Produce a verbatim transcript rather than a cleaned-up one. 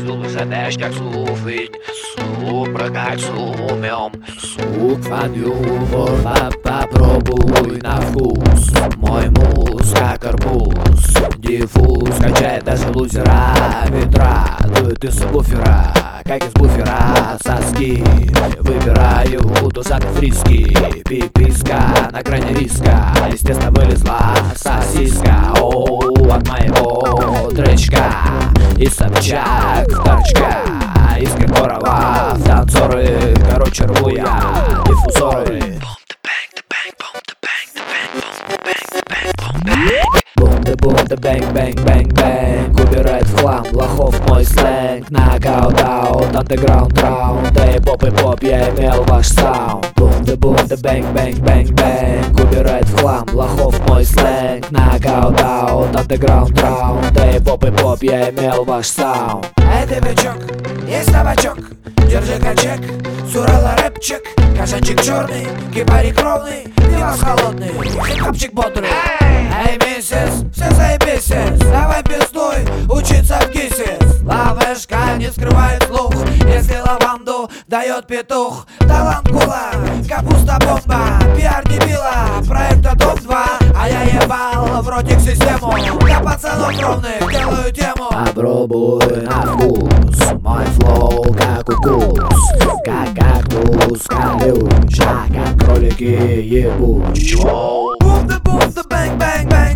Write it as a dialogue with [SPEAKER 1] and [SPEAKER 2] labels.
[SPEAKER 1] Zulőzetes csak szófény, szóprakács szómjam.
[SPEAKER 2] Сукфанью ворва попробуй на вкус. Мой муз как арбуз. Диффуз качает даже лузера. Ветра дует из буфера, как из буфера соски. Выбираю тусак фриски. Пиписка на грани риска. Естественно вылезла сосиска. Оу, от моего дречка. И Собчак в торчка. Из Киркорова в танцоры. Короче, рву я диффузоры. Бум да бэнг бэнг бэнг бэнг. Убирает в хлам лохов мой сленг. Нокаут аут, андеграунд раунд. Эй, поп и поп, я имел ваш саунд. Бум да бум да бэнг бэнг бэнг бэнг. Убирает в хлам лохов мой сленг. Нокаут аут, андеграунд раунд. Эй, поп и поп, я имел ваш саунд.
[SPEAKER 3] Эй, девочок, есть табачок, держи качек, с Урала рэпчик, кашанчик черный, кипарик ровный, пивас холодный, хип-хопчик бодрый. Эй, миссис, все заебись, давай пиздуй, учиться в ГИСИС. Лавешка не скрывает слух, если лаванду дает петух. Талант кула, капуста бомба, пиар дебила, проекта дом два. А я ебал в ротик систему, для пацанов ровных делаю тему.
[SPEAKER 2] Попробуй на вкус, мой флоу как укус. Как кактус колючий, как кролики ебучий.
[SPEAKER 3] Boom the boom the bang bang bang.